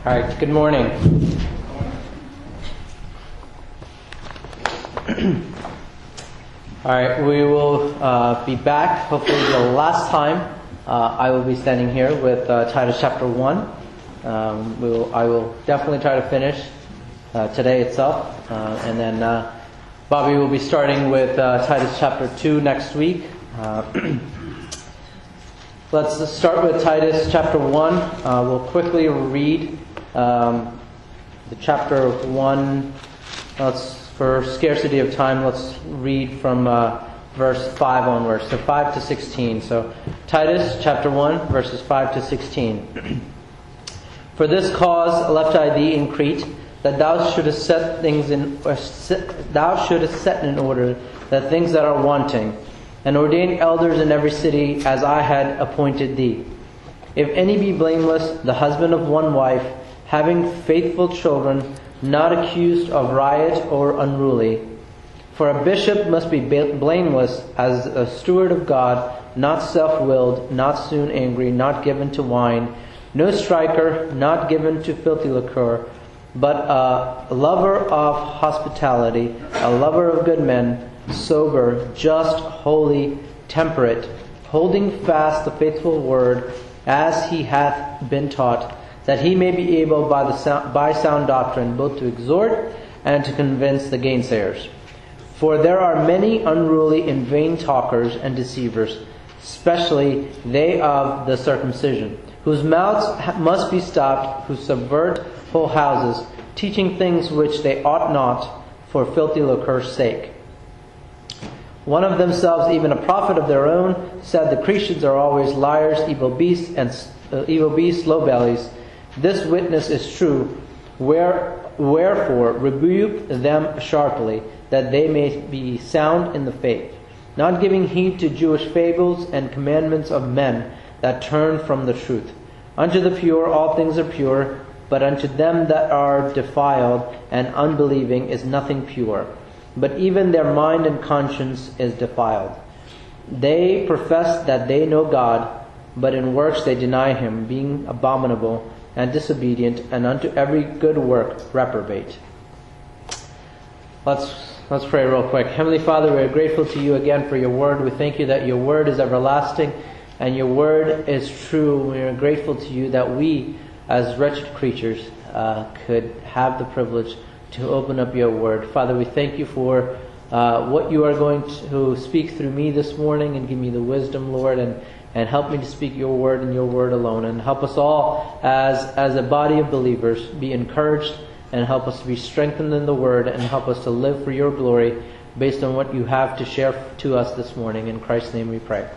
All right, good morning. All right, we will be back, hopefully the last time I will be standing here with Titus chapter 1. I will definitely try to finish today itself. And then Bobby will be starting with Titus chapter 2 next week. Let's start with Titus chapter 1. We'll quickly read the chapter 1. For scarcity of time, let's read from verse 5 onwards, so 5 to 16. So Titus chapter 1, verses 5 to 16. For this cause left I thee in Crete, that thou shouldest set in order the things that are wanting, and ordain elders in every city as I had appointed thee. If any be blameless, the husband of one wife, having faithful children, not accused of riot or unruly. For a bishop must be blameless as a steward of God, not self-willed, not soon angry, not given to wine, no striker, not given to filthy liquor, but a lover of hospitality, a lover of good men, sober, just, holy, temperate, holding fast the faithful word as he hath been taught, that he may be able by sound doctrine both to exhort and to convince the gainsayers. For there are many unruly and vain talkers and deceivers, especially they of the circumcision, whose mouths must be stopped, who subvert whole houses, teaching things which they ought not, for filthy lucre's sake. One of themselves, even a prophet of their own, said the Cretians are always liars, evil beasts, slow bellies. This witness is true. Wherefore rebuke them sharply, that they may be sound in the faith, not giving heed to Jewish fables and commandments of men that turn from the truth. Unto the pure all things are pure, but unto them that are defiled and unbelieving is nothing pure, but even their mind and conscience is defiled. They profess that they know God, but in works they deny Him, being abominable and disobedient, and unto every good work reprobate. Let's pray real quick. Heavenly Father, we are grateful to you again for your word. We thank you that your word is everlasting and your word is true. We are grateful to you that we, as wretched creatures, could have the privilege to open up your word. Father, we thank you for what you are going to speak through me this morning, and give me the wisdom, Lord, and help me to speak your word and your word alone. And help us all as a body of believers be encouraged, and help us to be strengthened in the word, and help us to live for your glory based on what you have to share to us this morning. In Christ's name we pray.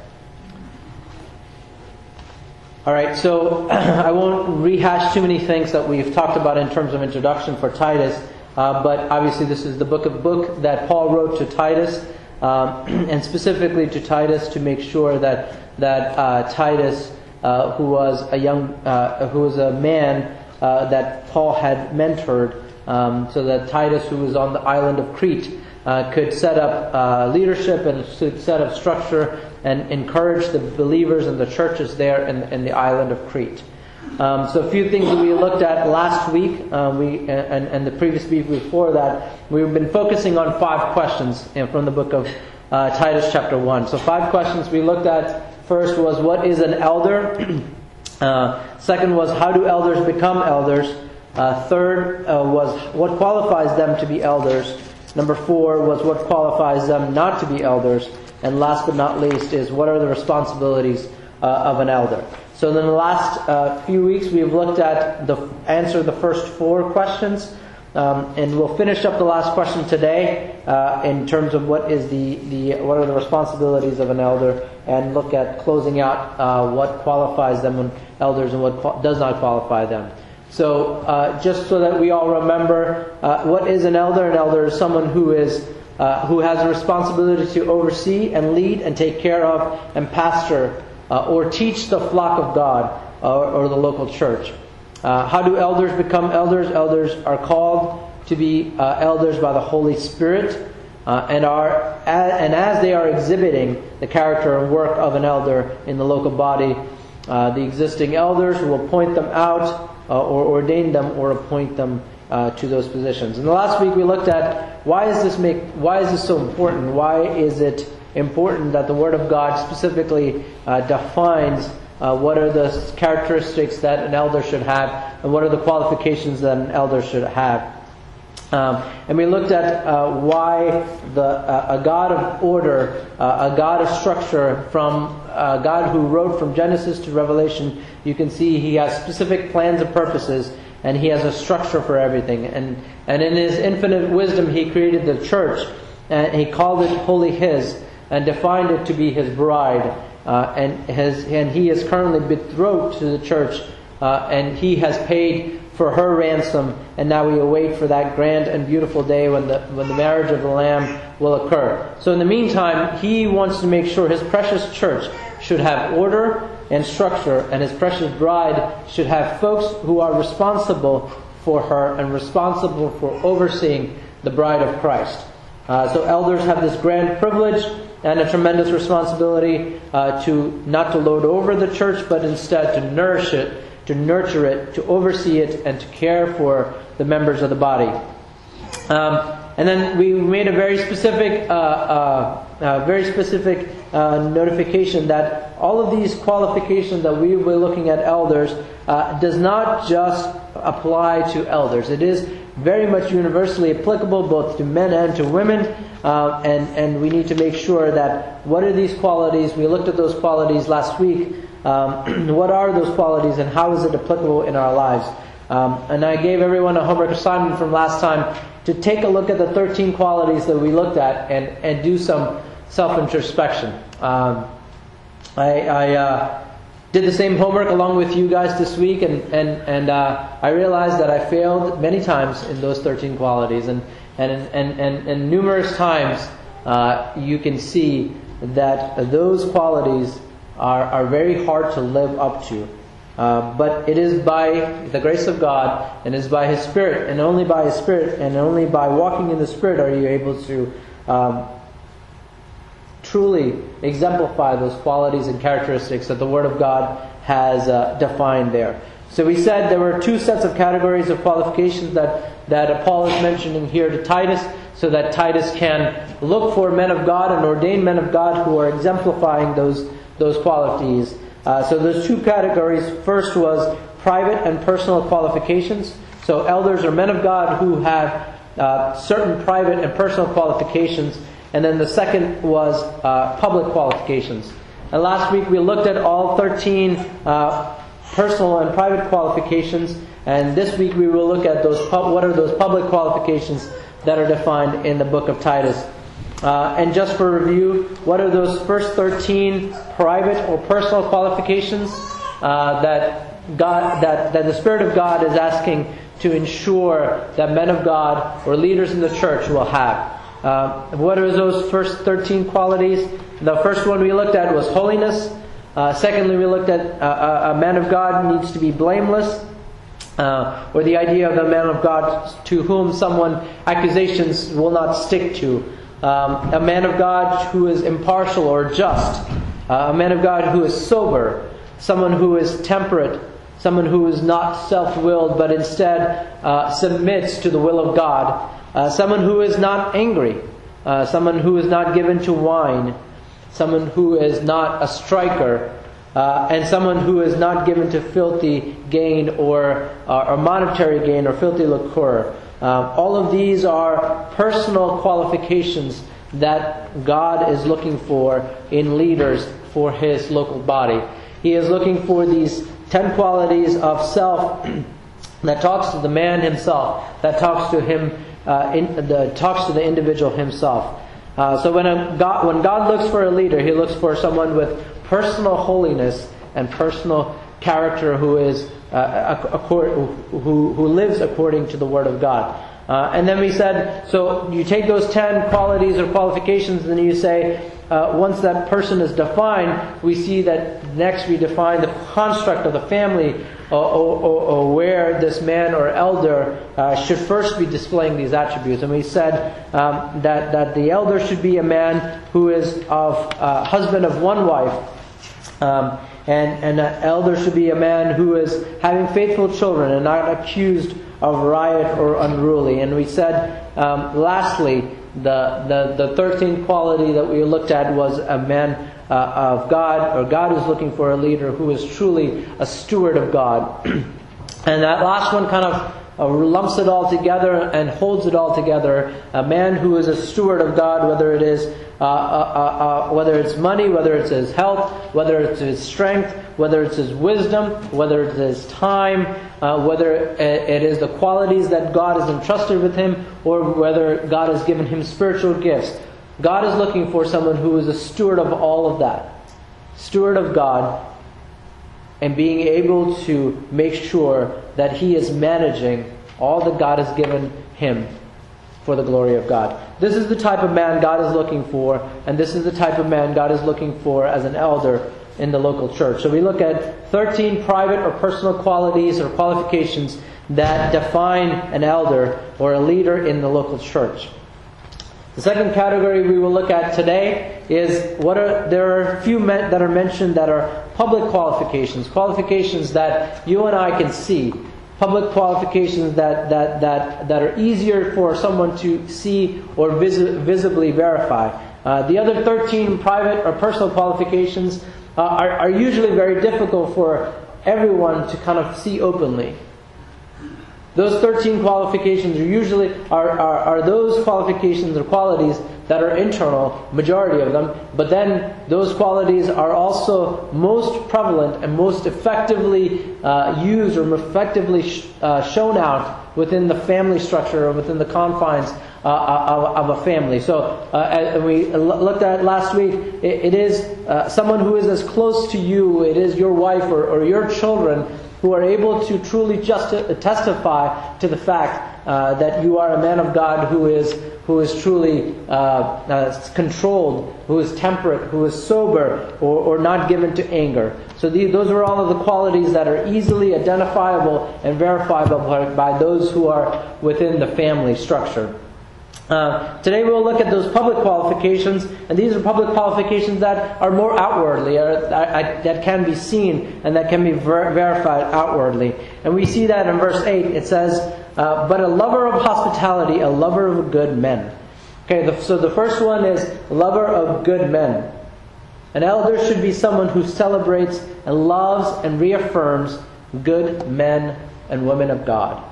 All right, so I won't rehash too many things that we've talked about in terms of introduction for Titus, but obviously this is the book that Paul wrote to Titus, and specifically to Titus, to make sure that Titus, who was a man that Paul had mentored, so that Titus, who was on the island of Crete, could set up leadership and set up structure and encourage the believers and the churches there in the island of Crete. So a few things that we looked at last week, and the previous week before that, we've been focusing on 5 questions from the book of Titus chapter 1. So 5 questions we looked at. First was, what is an elder? Second was, how do elders become elders? Third was, what qualifies them to be elders? Number 4 was, what qualifies them not to be elders? And last but not least is, what are the responsibilities of an elder? So in the last few weeks, we've looked at answer the first 4 questions, and we'll finish up the last question today in terms of what are the responsibilities of an elder, and look at closing out what qualifies them as elders and what does not qualify them. So just so that we all remember, what is an elder? An elder is someone who has a responsibility to oversee and lead and take care of and pastor or teach the flock of God or the local church. How do elders become elders? Elders are called to be elders by the Holy Spirit, and as they are exhibiting the character and work of an elder in the local body, the existing elders, who will point them out or ordain them or appoint them to those positions. And the last week we looked at why is this so important? Why is it important that the Word of God specifically defines what are the characteristics that an elder should have, and what are the qualifications that an elder should have. And we looked at why a God of order, a God of structure, from a God who wrote from Genesis to Revelation, you can see He has specific plans and purposes, and He has a structure for everything. And in His infinite wisdom, He created the church, and He called it wholly His, and defined it to be His bride. And He is currently betrothed to the church, and He has paid for her ransom, and now we await for that grand and beautiful day when the marriage of the Lamb will occur. So in the meantime, He wants to make sure His precious church should have order and structure, and His precious bride should have folks who are responsible for her and responsible for overseeing the bride of Christ. So elders have this grand privilege and a tremendous responsibility to not to lord over the church, but instead to nourish it, to nurture it, to oversee it, and to care for the members of the body. And then we made a very specific notification that all of these qualifications that we will be looking at elders does not just apply to elders. It is very much universally applicable both to men and to women, and we need to make sure that what are these qualities. We looked at those qualities last week. What are those qualities, and how is it applicable in our lives? And I gave everyone a homework assignment from last time to take a look at the 13 qualities that we looked at and do some self-introspection. I did the same homework along with you guys this week, and I realized that I failed many times in those 13 qualities, and numerous times you can see that those qualities are very hard to live up to. But it is by the grace of God, and it is by His Spirit, and only by His Spirit, and only by walking in the Spirit are you able to truly exemplify those qualities and characteristics that the Word of God has defined there. So we said there were two sets of categories of qualifications that Paul is mentioning here to Titus, so that Titus can look for men of God and ordain men of God who are exemplifying those qualities. So there's two categories. First was private and personal qualifications. So elders are men of God who have certain private and personal qualifications. And then the second was public qualifications. And last week we looked at all 13 personal and private qualifications. And this week we will look at what are those public qualifications that are defined in the book of Titus. And just for review, what are those first 13 private or personal qualifications that the Spirit of God is asking to ensure that men of God or leaders in the church will have? What are those first 13 qualities? The first one we looked at was holiness. Secondly, we looked at a man of God needs to be blameless, or the idea of a man of God to whom accusations will not stick to. A man of God who is impartial or just. A man of God who is sober. Someone who is temperate. Someone who is not self-willed but instead submits to the will of God. Someone who is not angry. Someone who is not given to wine. Someone who is not a striker. And someone who is not given to filthy gain or monetary gain or filthy lucre. All of these are personal qualifications that God is looking for in leaders for His local body. He is looking for these 10 qualities of self that talks to the man himself, that talks to him, talks to the individual himself. So when God looks for a leader, He looks for someone with personal holiness and personal character who is who lives according to the Word of God. And then we said, so you take those 10 qualities or qualifications, and then you say, once that person is defined, we see that next we define the construct of the family, or where this man or elder should first be displaying these attributes. And we said that the elder should be a man who is husband of one wife. And an elder should be a man who is having faithful children and not accused of riot or unruly. And we said, lastly, the 13th quality that we looked at was a man of God, or God is looking for a leader who is truly a steward of God. And that last one kind of lumps it all together and holds it all together. A man who is a steward of God, whether it is whether it's money, whether it's his health, whether it's his strength, whether it's his wisdom, whether it's his time, whether it is the qualities that God has entrusted with him, or whether God has given him spiritual gifts. God is looking for someone who is a steward of all of that. Steward of God, and being able to make sure that he is managing all that God has given him for the glory of God. This is the type of man God is looking for, and this is the type of man God is looking for as an elder in the local church. So we look at 13 private or personal qualities or qualifications that define an elder or a leader in the local church. The second category we will look at today is there are a few that are mentioned that are public qualifications. Qualifications that you and I can see. Public qualifications that are easier for someone to see or visibly verify. The other 13 private or personal qualifications are usually very difficult for everyone to kind of see openly. Those 13 qualifications are those qualifications or qualities that are internal, majority of them, but then those qualities are also most prevalent and most effectively used or effectively shown out within the family structure or within the confines of a family. So as we looked at last week, it is someone who is as close to you, it is your wife or your children, who are able to truly testify to the fact that you are a man of God who is truly controlled, who is temperate, who is sober, or not given to anger. So those are all of the qualities that are easily identifiable and verifiable by those who are within the family structure. Today we'll look at those public qualifications, and these are public qualifications that are more outwardly, that can be seen and that can be verified outwardly. And we see that in verse 8. It says, but a lover of hospitality, a lover of good men. Okay, so the first one is lover of good men. An elder should be someone who celebrates and loves and reaffirms good men and women of God.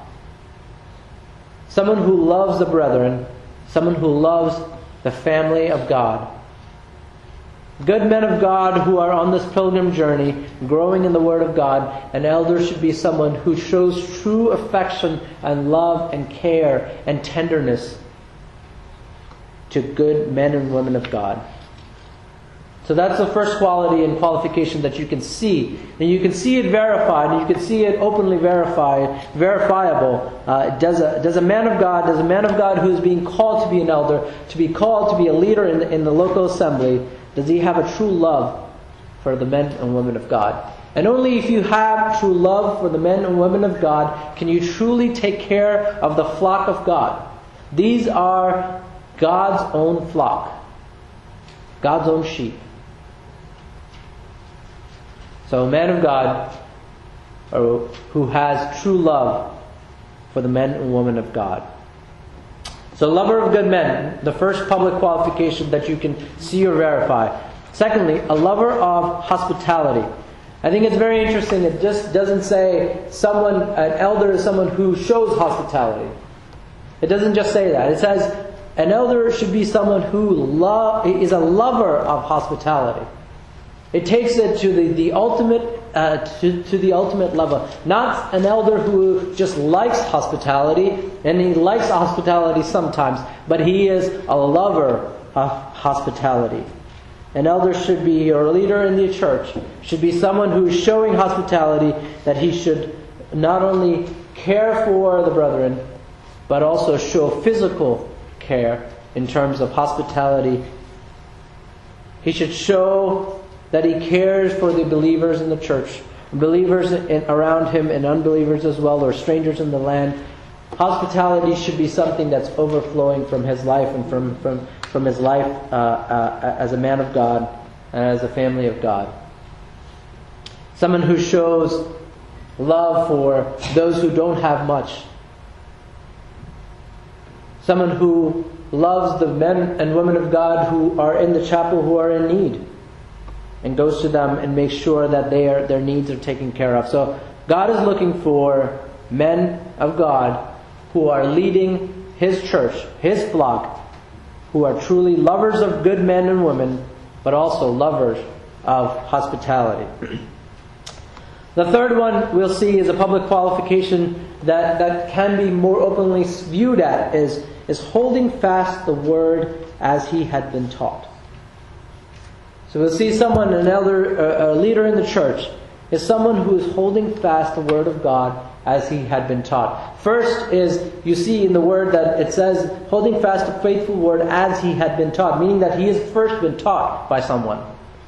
Someone who loves the brethren, someone who loves the family of God. Good men of God who are on this pilgrim journey, growing in the Word of God. An elder should be someone who shows true affection and love and care and tenderness to good men and women of God. So that's the first quality and qualification that you can see. And you can see it verified, and you can see it openly verifiable. Does a man of God who is being called to be an elder, to be called to be a leader in the local assembly, does he have a true love for the men and women of God? And only if you have true love for the men and women of God can you truly take care of the flock of God. These are God's own flock, God's own sheep. So a man of God who has true love for the men and women of God. So lover of good men, the first public qualification that you can see or verify. Secondly, a lover of hospitality. I think it's very interesting. It just doesn't say an elder is someone who shows hospitality. It doesn't just say that. It says an elder should be someone who is a lover of hospitality. It takes it to the ultimate to the ultimate level. Not an elder who just likes hospitality, and he likes hospitality sometimes, but he is a lover of hospitality. An elder should be, or a leader in the church, should be someone who is showing hospitality, that he should not only care for the brethren, but also show physical care in terms of hospitality. He should show that he cares for the believers in the church, believers around him and unbelievers as well, or strangers in the land. Hospitality should be something that's overflowing from his life and from his life as a man of God and as a family of God. Someone who shows love for those who don't have much. Someone who loves the men and women of God who are in the chapel who are in need, and goes to them and makes sure that their needs are taken care of. So God is looking for men of God who are leading His church, His flock, who are truly lovers of good men and women, but also lovers of hospitality. The third one we'll see is a public qualification that can be more openly viewed at is holding fast the word as he had been taught. So we'll see someone, an elder, a leader in the church, is someone who is holding fast the word of God as he had been taught. First is, you see in the word that it says, holding fast the faithful word as he had been taught, meaning that he has first been taught by someone.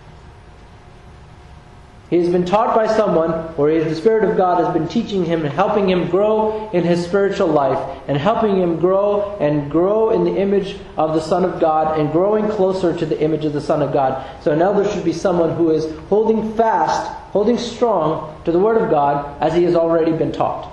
He has been taught by someone, or the Spirit of God has been teaching him and helping him grow in his spiritual life, and helping him grow in the image of the Son of God, and growing closer to the image of the Son of God. So an elder should be someone who is holding fast, holding strong to the Word of God as he has already been taught.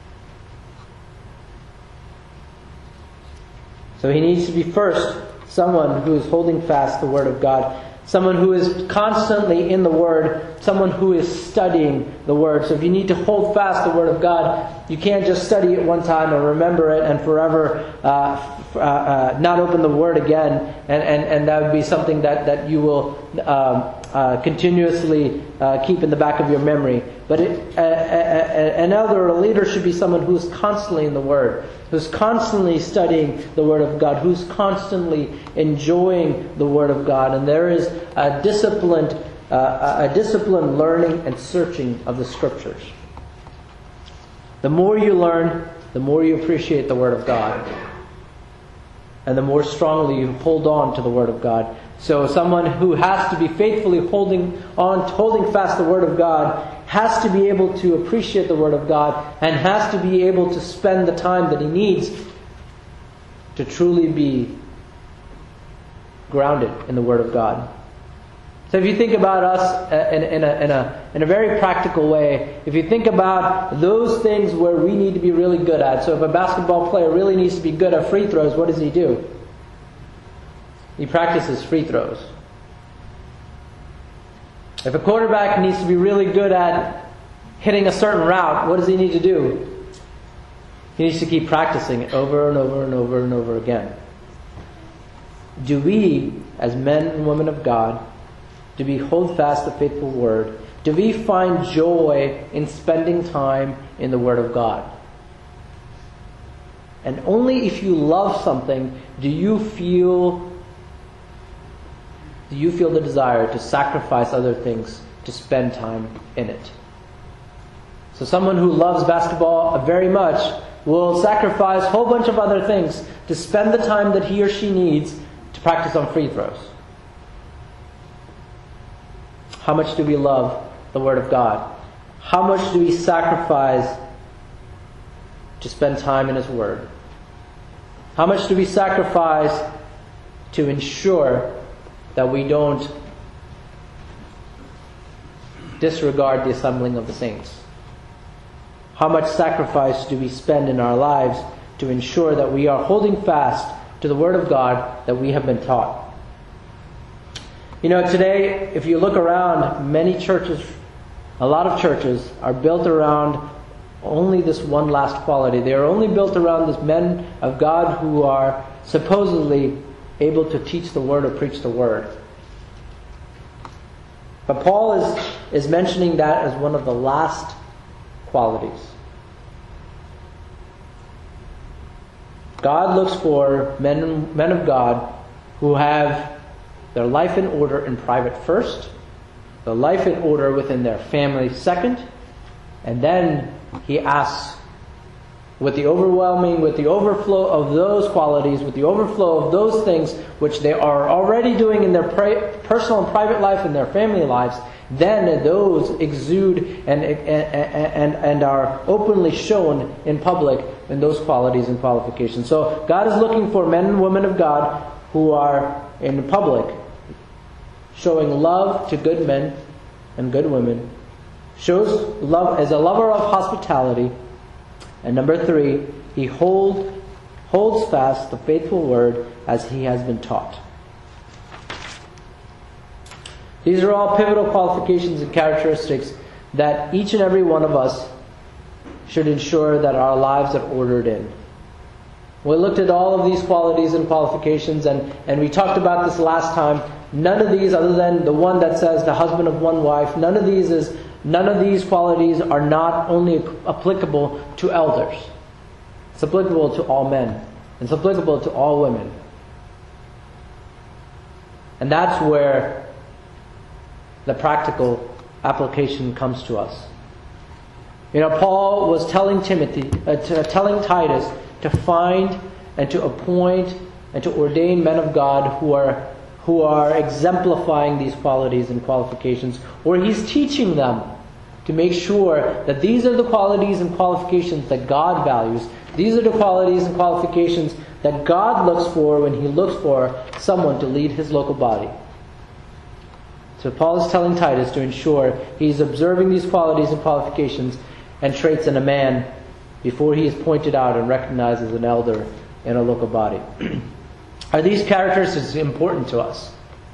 So he needs to be first someone who is holding fast the Word of God. Someone who is constantly in the Word. Someone who is studying the Word. So if you need to hold fast the Word of God, you can't just study it one time and remember it and forever not open the Word again. And that would be something that you will continuously keep in the back of your memory. But an elder or a leader should be someone who is constantly in the Word, who's constantly studying the Word of God, who's constantly enjoying the Word of God. And there is a disciplined learning and searching of the Scriptures. The more you learn, the more you appreciate the Word of God, and the more strongly you hold on to the Word of God. So someone who has to be faithfully holding fast the Word of God has to be able to appreciate the Word of God, and has to be able to spend the time that he needs to truly be grounded in the Word of God. So if you think about us in a very practical way, if you think about those things where we need to be really good at. So if a basketball player really needs to be good at free throws, what does he do? He practices free throws. If a quarterback needs to be really good at hitting a certain route, what does he need to do? He needs to keep practicing it over and over and over and over again. Do we, as men and women of God, do we hold fast the faithful Word? Do we find joy in spending time in the Word of God? And only if you love something do you feel the desire to sacrifice other things to spend time in it. So someone who loves basketball very much will sacrifice a whole bunch of other things to spend the time that he or she needs to practice on free throws. How much do we love the Word of God? How much do we sacrifice to spend time in His Word? How much do we sacrifice to ensure that we don't disregard the assembling of the saints? How much sacrifice do we spend in our lives to ensure that we are holding fast to the Word of God that we have been taught? You know, today, if you look around, many churches, a lot of churches are built around only this one last quality. They are only built around these men of God who are supposedly able to teach the Word or preach the Word. But Paul is mentioning that as one of the last qualities. God looks for men of God who have their life in order in private first, their life in order within their family second, and then he asks, with the overflow of those qualities, with the overflow of those things which they are already doing in their personal and private life and their family lives, then those exude and are openly shown in public in those qualities and qualifications. So God is looking for men and women of God who are in public showing love to good men and good women, shows love as a lover of hospitality. And number 3, he holds fast the faithful word as he has been taught. These are all pivotal qualifications and characteristics that each and every one of us should ensure that our lives are ordered in. We looked at all of these qualities and qualifications, and we talked about this last time. None of these, other than the one that says the husband of one wife, none of these qualities are not only applicable to elders. It's applicable to all men. It's applicable to all women. And that's where the practical application comes to us. Paul was telling telling Titus to find and to appoint and to ordain men of God who are exemplifying these qualities and qualifications, or he's teaching them to make sure that these are the qualities and qualifications that God values. These are the qualities and qualifications that God looks for when he looks for someone to lead his local body. So Paul is telling Titus to ensure he's observing these qualities and qualifications and traits in a man before he is pointed out and recognized as an elder in a local body. Are these characteristics important to us?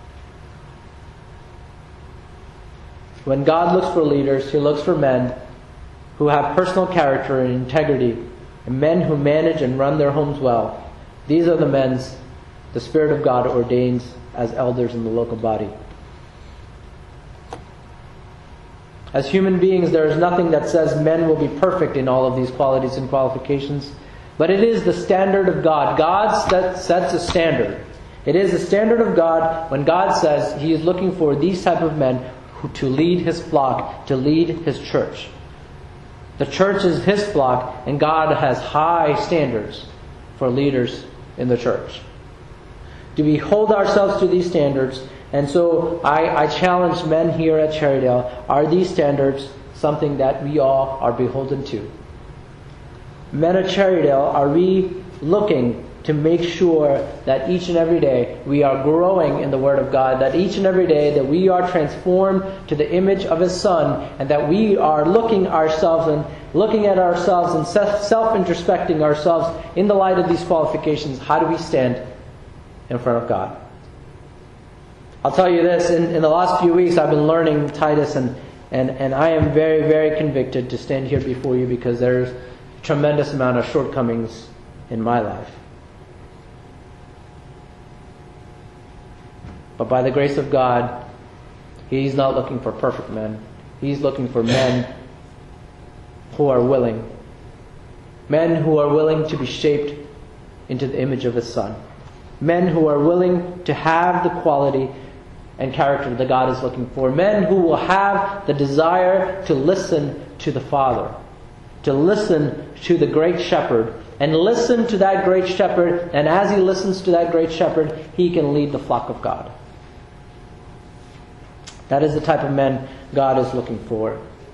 When God looks for leaders, he looks for men who have personal character and integrity, and men who manage and run their homes well. These are the men the Spirit of God ordains as elders in the local body. As human beings, there is nothing that says men will be perfect in all of these qualities and qualifications. But it is the standard of God. God sets a standard. It is the standard of God when God says he is looking for these type of men to lead his flock, to lead his church. The church is his flock, and God has high standards for leaders in the church. Do we hold ourselves to these standards? And so I challenge men here at Cherrydale, are these standards something that we all are beholden to? Men at Cherrydale, are we looking to make sure that each and every day we are growing in the Word of God, that each and every day that we are transformed to the image of His Son, and that we are looking at ourselves and self-introspecting ourselves in the light of these qualifications? How do we stand in front of God? I'll tell you this, in the last few weeks I've been learning Titus, and I am very, very convicted to stand here before you because there's a tremendous amount of shortcomings in my life. But by the grace of God, He's not looking for perfect men. He's looking for men who are willing. Men who are willing to be shaped into the image of His Son. Men who are willing to have the quality and character that God is looking for. Men who will have the desire to listen to the Father. To listen to the great shepherd. And listen to that great shepherd. And as he listens to that great shepherd, he can lead the flock of God. That is the type of men God is looking for.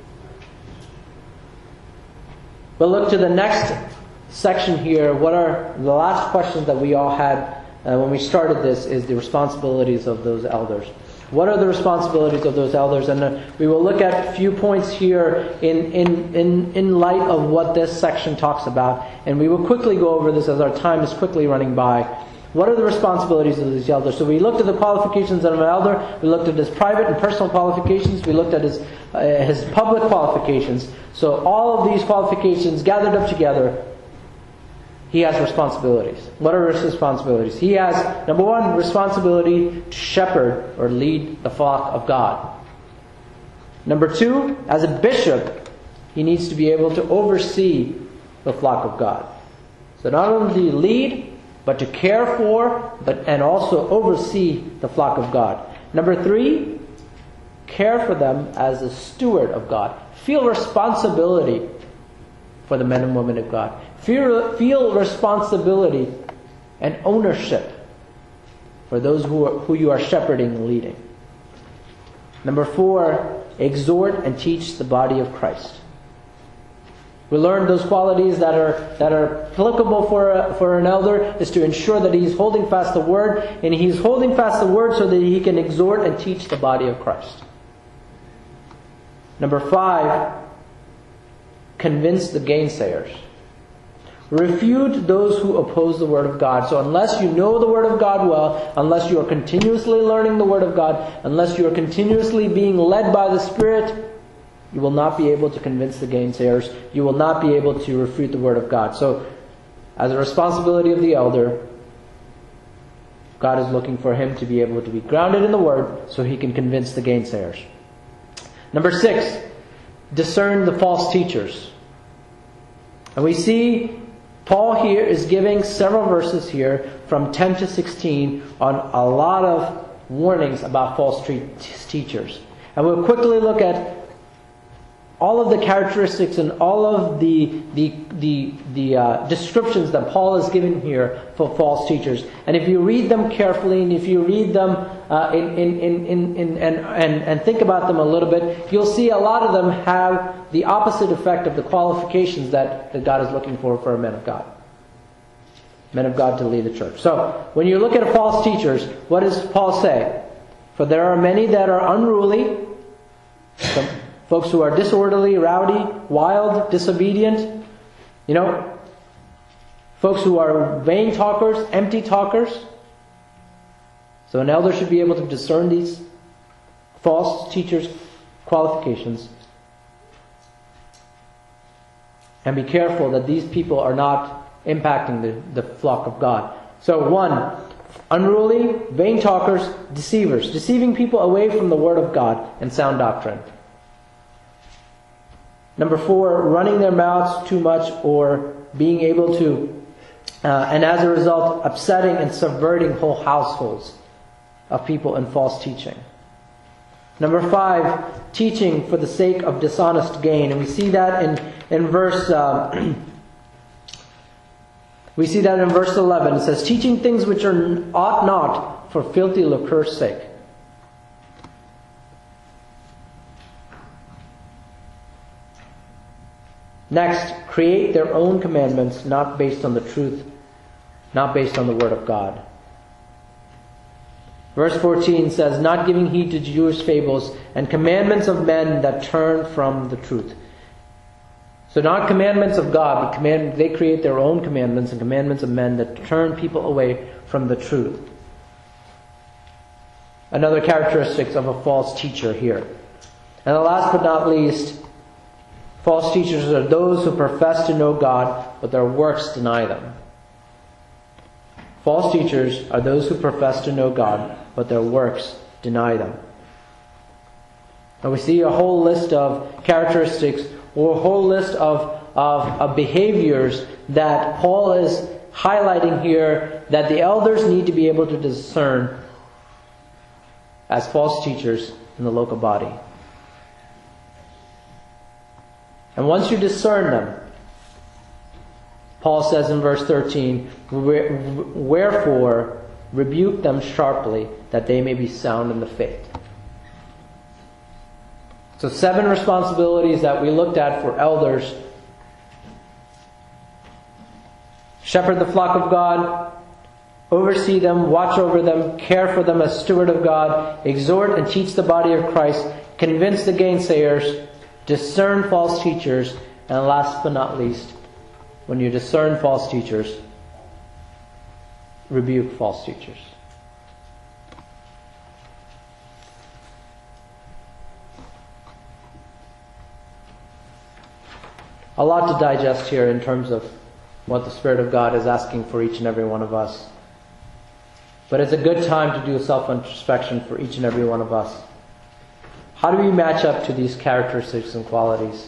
But look to the next section here. What are the last questions that we all had when we started this is the responsibilities of those elders. What are the responsibilities of those elders? And we will look at a few points here in light of what this section talks about. And we will quickly go over this as our time is quickly running by. What are the responsibilities of these elders? So we looked at the qualifications of an elder. We looked at his private and personal qualifications. We looked at his public qualifications. So all of these qualifications gathered up together, he has responsibilities. What are his responsibilities? He has, number one, responsibility to shepherd or lead the flock of God. Number two, as a bishop, he needs to be able to oversee the flock of God. So not only lead, but to care for, and also oversee the flock of God. Number three, care for them as a steward of God. Feel responsibility for the men and women of God. Feel responsibility and ownership for those who you are shepherding and leading. Number four, exhort and teach the body of Christ. We learned those qualities that are applicable for an elder is to ensure that he's holding fast the Word, and he's holding fast the Word so that he can exhort and teach the body of Christ. Number 5, convince the gainsayers. Refute those who oppose the Word of God. So unless you know the Word of God well, unless you are continuously learning the Word of God, unless you are continuously being led by the Spirit, you will not be able to convince the gainsayers. You will not be able to refute the Word of God. So, as a responsibility of the elder, God is looking for him to be able to be grounded in the Word so he can convince the gainsayers. Number 6, discern the false teachers. And we see Paul here is giving several verses here from 10 to 16 on a lot of warnings about false teachers. And we'll quickly look at all of the characteristics and all of the descriptions that Paul is giving here for false teachers. And if you read them carefully, and if you read them and think about them a little bit, you'll see a lot of them have the opposite effect of the qualifications that God is looking for a man of God. Men of God to lead the church. So, when you look at false teachers, what does Paul say? For there are many that are unruly, folks who are disorderly, rowdy, wild, disobedient. Folks who are vain talkers, empty talkers. So an elder should be able to discern these false teachers' qualifications. And be careful that these people are not impacting the flock of God. So 1, unruly, vain talkers, deceivers. Deceiving people away from the Word of God and sound doctrine. Number 4, running their mouths too much or being able to, and as a result, upsetting and subverting whole households of people in false teaching. Number 5, teaching for the sake of dishonest gain. And we see that in verse 11. It says, teaching things which ought not for filthy lucre's sake. Next, create their own commandments, not based on the truth, not based on the Word of God. Verse 14 says, not giving heed to Jewish fables and commandments of men that turn from the truth. So not commandments of God, but they create their own commandments and commandments of men that turn people away from the truth. Another characteristic of a false teacher here. And the last but not least, false teachers are those who profess to know God, but their works deny them. False teachers are those who profess to know God, but their works deny them. And we see a whole list of characteristics or a whole list of behaviors that Paul is highlighting here that the elders need to be able to discern as false teachers in the local body. And once you discern them, Paul says in verse 13, wherefore rebuke them sharply, that they may be sound in the faith. So 7 responsibilities that we looked at for elders. Shepherd the flock of God, oversee them, watch over them, care for them as steward of God, exhort and teach the body of Christ, convince the gainsayers, discern false teachers, and last but not least, when you discern false teachers, rebuke false teachers. A lot to digest here in terms of what the Spirit of God is asking for each and every one of us. But it's a good time to do a self-introspection for each and every one of us. How do we match up to these characteristics and qualities?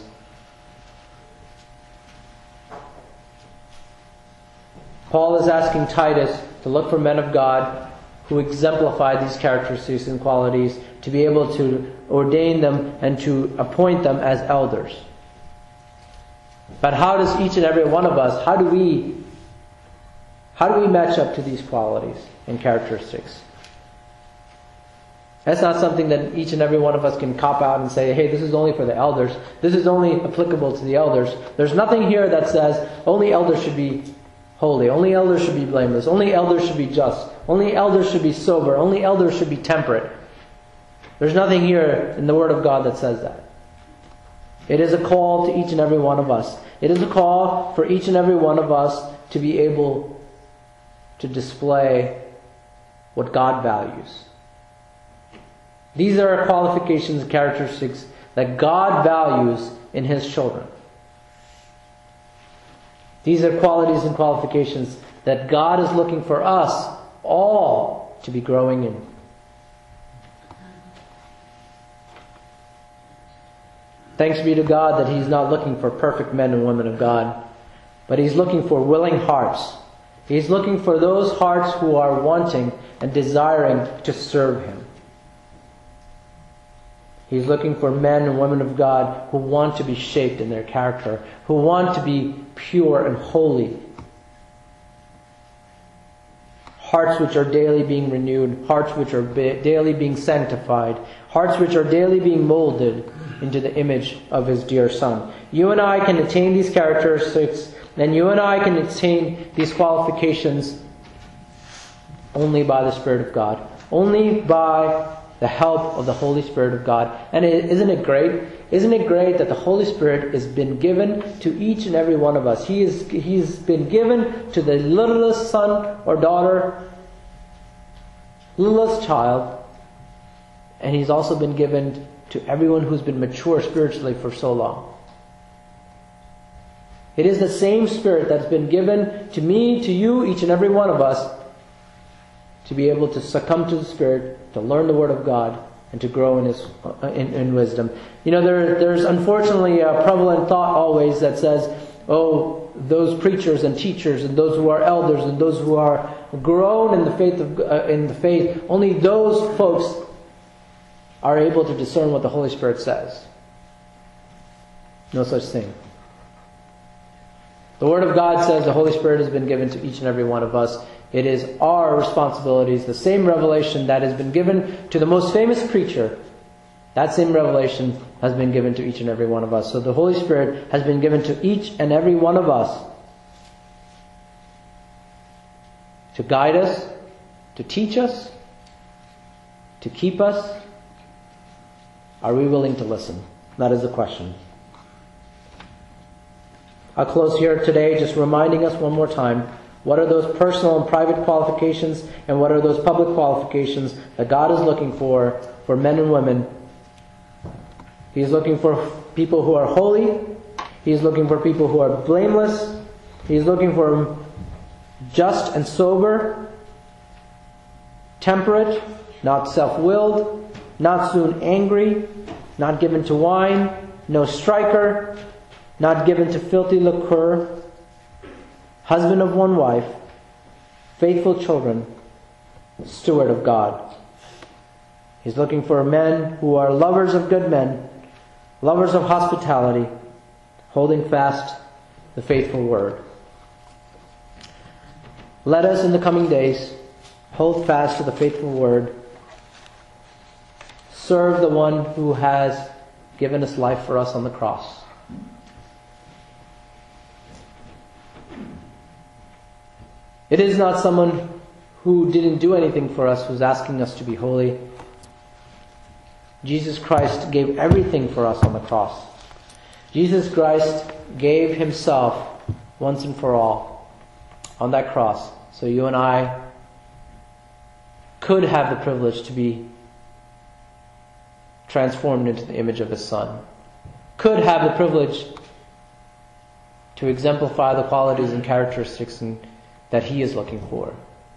Paul is asking Titus to look for men of God who exemplify these characteristics and qualities, to be able to ordain them and to appoint them as elders. But how does each and every one of us, how do we match up to these qualities and characteristics? That's not something that each and every one of us can cop out and say, hey, this is only for the elders. This is only applicable to the elders. There's nothing here that says only elders should be holy. Only elders should be blameless. Only elders should be just. Only elders should be sober. Only elders should be temperate. There's nothing here in the Word of God that says that. It is a call to each and every one of us. It is a call for each and every one of us to be able to display what God values. These are qualifications and characteristics that God values in His children. These are qualities and qualifications that God is looking for us all to be growing in. Thanks be to God that He's not looking for perfect men and women of God, but He's looking for willing hearts. He's looking for those hearts who are wanting and desiring to serve Him. He's looking for men and women of God who want to be shaped in their character, who want to be pure and holy. Hearts which are daily being renewed, hearts which are daily being sanctified, hearts which are daily being molded into the image of His dear Son. You and I can attain these characteristics, and you and I can attain these qualifications only by the Spirit of God, only by the help of the Holy Spirit of God. And isn't it great? Isn't it great that the Holy Spirit has been given to each and every one of us? He's been given to the littlest son or daughter, littlest child, and He's also been given to everyone who's been mature spiritually for so long. It is the same Spirit that's been given to me, to you, each and every one of us, to be able to succumb to the Spirit, to learn the Word of God, and to grow in wisdom. You know, there's unfortunately a prevalent thought always that says, oh, those preachers and teachers and those who are elders and those who are grown in the faith, only those folks are able to discern what the Holy Spirit says. No such thing. The Word of God says the Holy Spirit has been given to each and every one of us. It is our responsibilities, the same revelation that has been given to the most famous preacher, that same revelation has been given to each and every one of us. So the Holy Spirit has been given to each and every one of us to guide us, to teach us, to keep us. Are we willing to listen? That is the question. I'll close here today just reminding us one more time, what are those personal and private qualifications and what are those public qualifications that God is looking for men and women. He's looking for people who are holy. He's looking for people who are blameless. He's looking for just and sober, temperate, not self-willed, not soon angry, not given to wine, no striker, not given to filthy lucre, husband of one wife, faithful children, steward of God. He's looking for men who are lovers of good men, lovers of hospitality, holding fast the faithful word. Let us in the coming days hold fast to the faithful word, serve the one who has given His life for us on the cross. It is not someone who didn't do anything for us who's asking us to be holy. Jesus Christ gave everything for us on the cross. Jesus Christ gave Himself once and for all on that cross, so you and I could have the privilege to be transformed into the image of His Son, could have the privilege to exemplify the qualities and characteristics that He is looking for.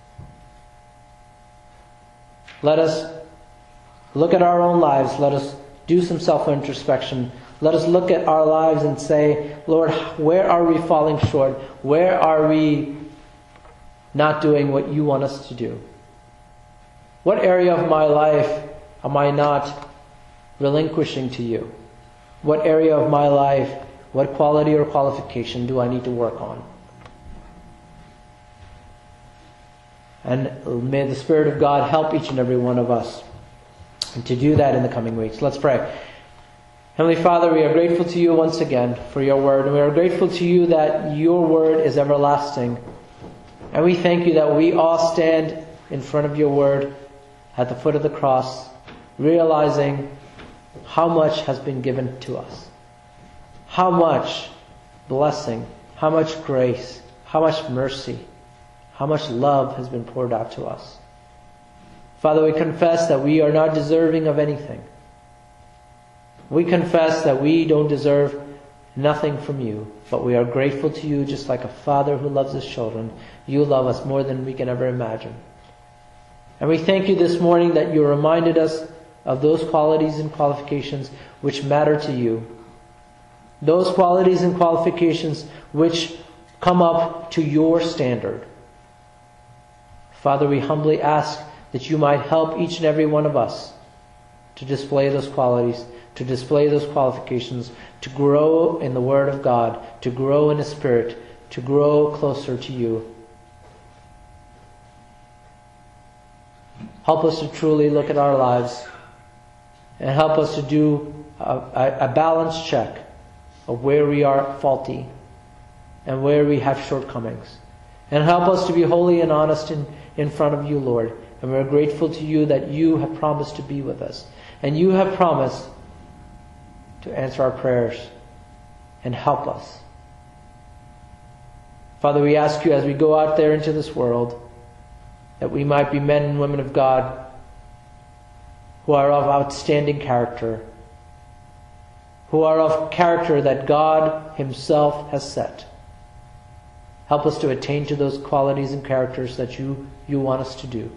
Let us look at our own lives. Let us do some self-introspection. Let us look at our lives and say, Lord, where are we falling short? Where are we not doing what You want us to do? What area of my life am I not relinquishing to You? What area of my life, what quality or qualification do I need to work on? And may the Spirit of God help each and every one of us to do that in the coming weeks. Let's pray. Heavenly Father, we are grateful to You once again for Your word. And we are grateful to You that Your word is everlasting. And we thank You that we all stand in front of Your word at the foot of the cross, realizing how much has been given to us. how much blessing, how much grace, how much mercy, how much love has been poured out to us. Father, we confess that we are not deserving of anything. We confess that we don't deserve nothing from you, but we are grateful to you just like a father who loves his children. You love us more than we can ever imagine. And we thank you this morning that you reminded us of those qualities and qualifications which matter to you. Those qualities and qualifications which come up to your standard. Father, we humbly ask that you might help each and every one of us to display those qualities, to display those qualifications, to grow in the Word of God, to grow in the Spirit, to grow closer to you. Help us to truly look at our lives and help us to do a balanced check of where we are faulty and where we have shortcomings. And help us to be holy and honest in front of you, Lord. And we're grateful to you that you have promised to be with us. And you have promised to answer our prayers and help us. Father, we ask you as we go out there into this world that we might be men and women of God who are of outstanding character, who are of character that God Himself has set. Help us to attain to those qualities and characters that you want us to do.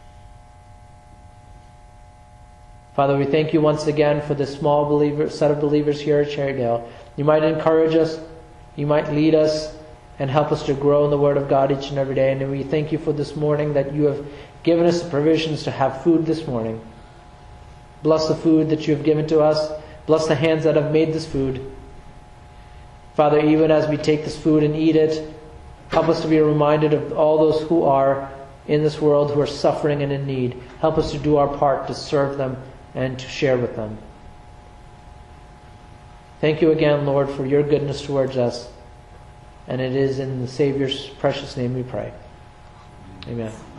Father, we thank you once again for this small set of believers here at Cherrydale. You might encourage us, you might lead us, and help us to grow in the Word of God each and every day. And we thank you for this morning that you have given us the provisions to have food this morning. Bless the food that you have given to us. Bless the hands that have made this food. Father, even as we take this food and eat it, help us to be reminded of all those who are in this world who are suffering and in need. Help us to do our part to serve them and to share with them. Thank you again, Lord, for your goodness towards us. And it is in the Savior's precious name we pray. Amen.